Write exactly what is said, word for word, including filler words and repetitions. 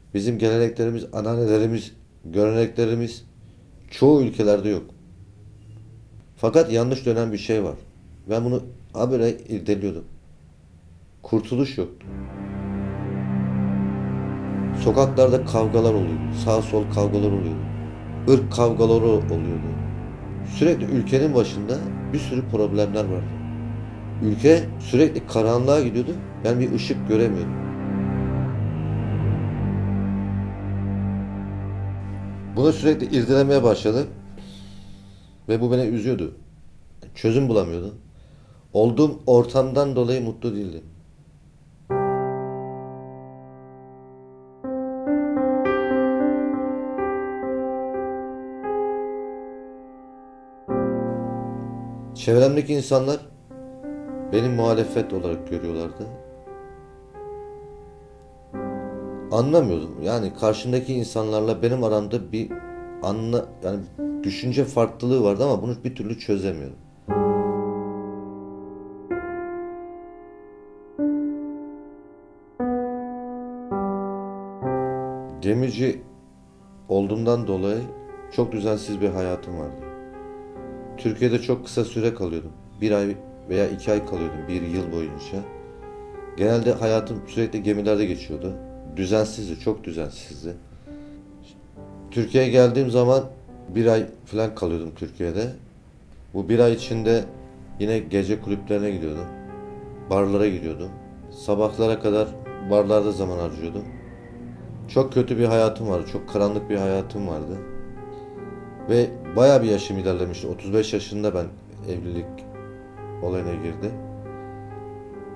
Bizim geleneklerimiz, ananelerimiz, göreneklerimiz çoğu ülkelerde yok. Fakat yanlış dönen bir şey var. Ben bunu habire irdeliyordum. Kurtuluş yoktu. Sokaklarda kavgalar oluyordu. Sağ sol kavgalar oluyordu. Irk kavgaları oluyordu. Sürekli ülkenin başında bir sürü problemler vardı. Ülke sürekli karanlığa gidiyordu. Ben bir ışık göremiyordum. Bunu sürekli irdelemeye başladım ve bu beni üzüyordu. Çözüm bulamıyordum. Olduğum ortamdan dolayı mutlu değildim. Çevremdeki insanlar beni muhalefet olarak görüyorlardı. Anlamıyordum. Yani karşımdaki insanlarla benim aramda bir anla yani düşünce farklılığı vardı ama bunu bir türlü çözemiyorum. Gemici olduğumdan dolayı çok düzensiz bir hayatım vardı. Türkiye'de çok kısa süre kalıyordum. Bir ay veya iki ay kalıyordum bir yıl boyunca. Genelde hayatım sürekli gemilerde geçiyordu. Düzensizdi, çok düzensizdi. Türkiye'ye geldiğim zaman bir ay falan kalıyordum Türkiye'de. Bu bir ay içinde yine gece kulüplerine gidiyordum. Barlara gidiyordum. Sabahlara kadar barlarda zaman harcıyordum. Çok kötü bir hayatım vardı. Çok karanlık bir hayatım vardı. Ve bayağı bir yaşım ilerlemişti. otuz beş yaşında ben evlilik olayına girdim.